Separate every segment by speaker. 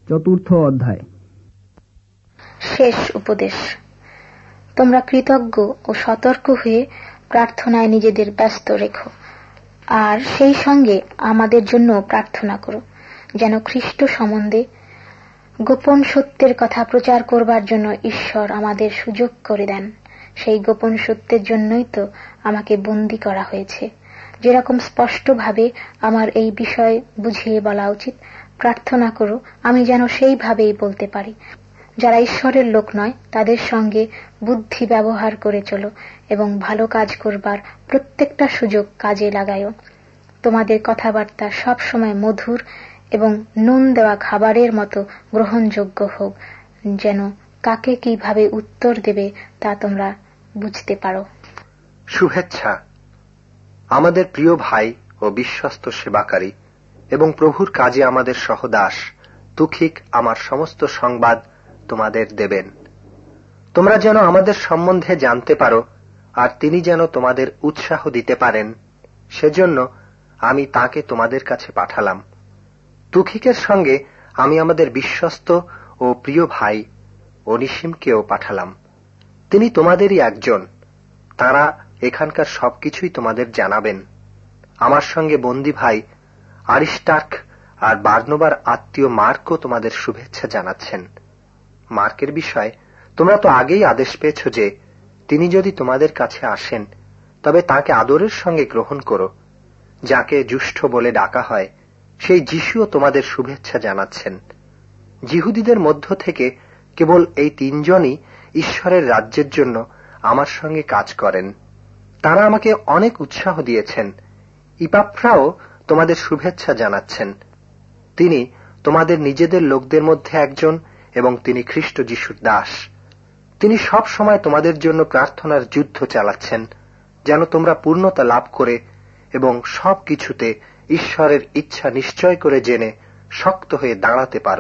Speaker 1: চতুর্থ অধ্যায়।
Speaker 2: শেষ উপদেশ। তোমরা কৃতজ্ঞ ও সতর্ক হয়ে প্রার্থনায় নিজেদের ব্যস্ত রেখো, আর সেই সঙ্গে আমাদের জন্য প্রার্থনা করো, যেন খ্রিস্ট সম্বন্ধে গোপন সত্যের কথা প্রচার করবার জন্য ঈশ্বর আমাদের সুযোগ করে দেন। সেই গোপন সত্যের জন্যই তো আমাকে বন্দী করা হয়েছে। যেরকম স্পষ্টভাবে আমার এই বিষয় বুঝিয়ে বলা উচিত, প্রার্থনা করো আমি যেন সেইভাবেই বলতে পারি। যারা ঈশ্বরের লোক নয় তাদের সঙ্গে বুদ্ধি ব্যবহার করে চলো এবং ভালো কাজ করবার প্রত্যেকটা সুযোগ কাজে লাগায়ও। তোমাদের কথাবার্তা সব সময় মধুর এবং নুন দেওয়া খাবারের মতো গ্রহণযোগ্য হোক, যেন কাকে কিভাবে উত্তর দেবে তা তোমরা বুঝতে পারো।
Speaker 3: শুভেচ্ছা আমাদের প্রিয় ভাই ও বিশ্বস্ত সেবাকারী এবং প্রভুর কাজে আমাদের সহদাস তুখিক আমার সমস্ত সংবাদ তোমাদের দেবেন। তোমরা যেন আমাদের সম্বন্ধে জানতে পারো আর তিনি যেন তোমাদের উৎসাহ দিতে পারেন, সেজন্য আমি তাকে তোমাদের কাছে পাঠালাম। তুখিকের সঙ্গে আমি আমাদের বিশ্বস্ত ও প্রিয় ভাই অনিসিমকেও পাঠালাম। তিনি তোমাদেরই একজন। তারা এখানকার সবকিছুই তোমাদের জানাবেন। আমার সঙ্গে বন্দী ভাই আরিস্টার্ক আর বার্নবার আত্মীয় মার্কও তোমাদের শুভেচ্ছা জানাচ্ছেন। মার্কের বিষয় তোমরা তো আগেই আদেশ পেয়েছ যে তিনি যদি তোমাদের কাছে আসেন তবে তাকে আদরের সঙ্গে গ্রহণ করো। যাকে জুষ্ঠ বলে ডাকা হয় সেই যিশুও তোমাদের শুভেচ্ছা জানাচ্ছেন। যিহুদীদের মধ্য থেকে কেবল এই তিনজনই ঈশ্বরের রাজ্যের জন্য আমার সঙ্গে কাজ করেন। তারা আমাকে অনেক উৎসাহ দিয়েছেন। ইপাফ্রাও তোমাদের শুভেচ্ছা জানাচ্ছেন। তিনি তোমাদের নিজেদের লোকদের মধ্যে একজন এবং তিনি খ্রিস্ট যিশুর দাস। তিনি সব সময় তোমাদের জন্য প্রার্থনার যুদ্ধ চালাচ্ছেন, যেন তোমরা পূর্ণতা লাভ করে এবং সব কিছুতে ঈশ্বরের ইচ্ছা নিশ্চয় করে জেনে শক্ত হয়ে দাঁড়াতে পারো।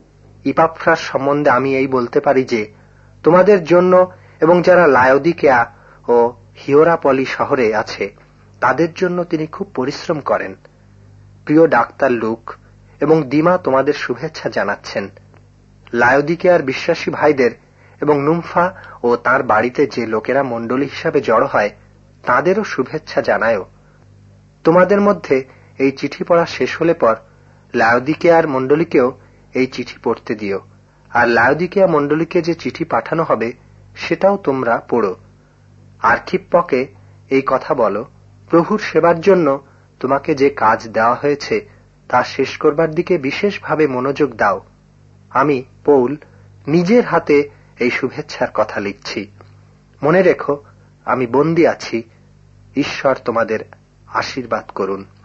Speaker 3: ইপাফ্রার সম্বন্ধে আমি এই বলতে পারি যে তোমাদের জন্য এবং যারা লায়োদিকেয়া ও হিয়েরাপলি শহরে আছে তাদের জন্য তিনি খুব পরিশ্রম করেন। প্রিয় ডাক্তার লুক এবং দিমা তোমাদের শুভেচ্ছা জানাচ্ছেন। লায়োদিকেয়ার বিশ্বাসী ভাইদের এবং নুমফা ও তার বাড়িতে যে লোকেরা মণ্ডলী হিসাবে জড়ো হয় তাদেরও শুভেচ্ছা জানায়ও। তোমাদের মধ্যে এই চিঠি পড়া শেষ হলে পর লায়োদিকেয়ার মণ্ডলীকেও এই চিঠি পড়তে দিও, আর লায়োদিকেয়া মণ্ডলীকে যে চিঠি পাঠানো হবে সেটাও তোমরা পড়ো। আর্খিপ্পকে এই কথা বলো, প্রভুর সেবার জন্য তোমাকে যে কাজ দেওয়া হয়েছে তা শেষ করবার দিকে বিশেষভাবে মনোযোগ দাও। আমি পৌল নিজের হাতে এই শুভেচ্ছার কথা লিখছি। মনে রেখো আমি বন্দী আছি। ঈশ্বর তোমাদের আশীর্বাদ করুন।